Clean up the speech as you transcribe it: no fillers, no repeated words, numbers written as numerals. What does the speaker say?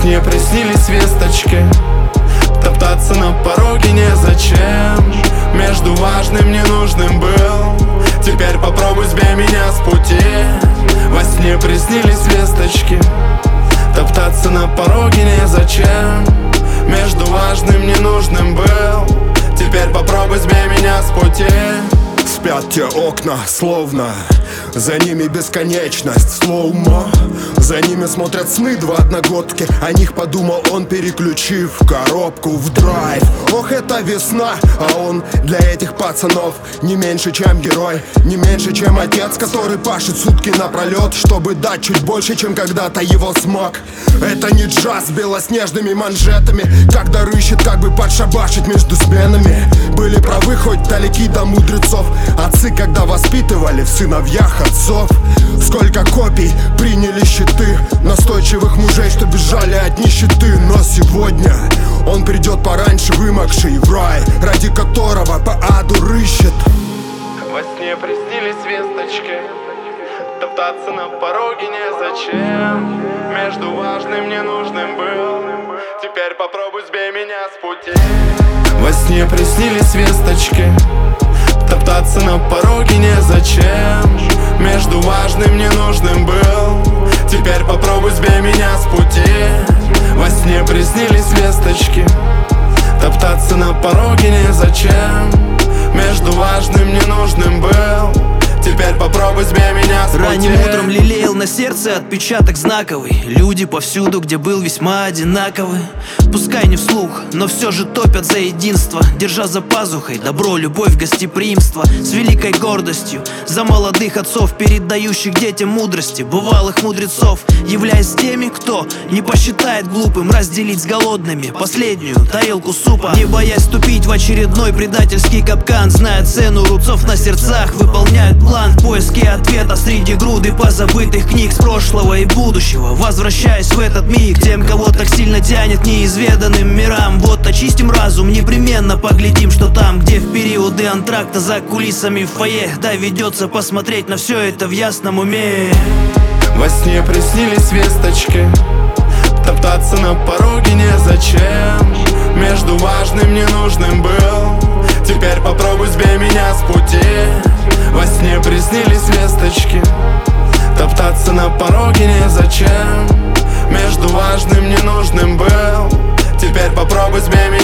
сне приснились весточки, топтаться на пороге незачем. Между важным и ненужным был, теперь попробуй сбей меня с пути. Во сне приснились весточки, топтаться на пороге незачем. Между важным и ненужным был, теперь попробуй сбей меня с пути. Спят те окна, словно за ними бесконечность, слоумо. За ними смотрят сны два одногодки, о них подумал он, переключив коробку в драйв. Ох, это весна, а он для этих пацанов не меньше, чем герой, не меньше, чем отец, который пашет сутки напролет, чтобы дать чуть больше, чем когда-то его смог. Это не джаз с белоснежными манжетами, когда рыщет, как бы подшабашить между сменами. Были правы, хоть далеки до мудрецов, отцы, когда воспитывали в сыновьях отцов. Сколько копий приняли щиты настойчивых мужей, что бежали от нищеты. Но сегодня он придет пораньше, вымокший в рай, ради которого по аду рыщет. Во сне приснились весточки, топтаться на пороге незачем. Между важным и ненужным был, теперь попробуй сбей меня с пути. Во сне приснились весточки, топтаться на пороге незачем. Между важным и ненужным был, теперь попробуй сбей меня с пути. Во сне приснились весточки, топтаться на пороге незачем. Между важным и ненужным был, теперь попробуй сбей меня с пути. Ранним утром лелеял на сердце отпечаток знаковый. Люди повсюду, где был, весьма одинаковы. Пускай не вслух, но все же топят за единство, держа за пазухой добро, любовь, гостеприимство. С великой гордостью за молодых отцов, передающих детям мудрости бывалых мудрецов, являясь теми, кто не посчитает глупым разделить с голодными последнюю тарелку супа. Не боясь вступить в очередной предательский капкан, зная цену рубцов на сердцах, выполняют план в поиске ответа среди груды позабытых книг с прошлого и будущего. Возвращаясь в этот миг, тем, кого так сильно тянет неизведанным мирам. Вот очистим разум, непременно поглядим, что там, где в периоды антракта за кулисами в фойе доведется посмотреть на все это в ясном уме. Во сне приснились весточки, топтаться на пороге незачем. Между важным и ненужным был, теперь попробуй сбей меня с пути. Во сне приснились весточки, топтаться на пороге незачем. Между важным и ненужным был, теперь попробуй сбей меня.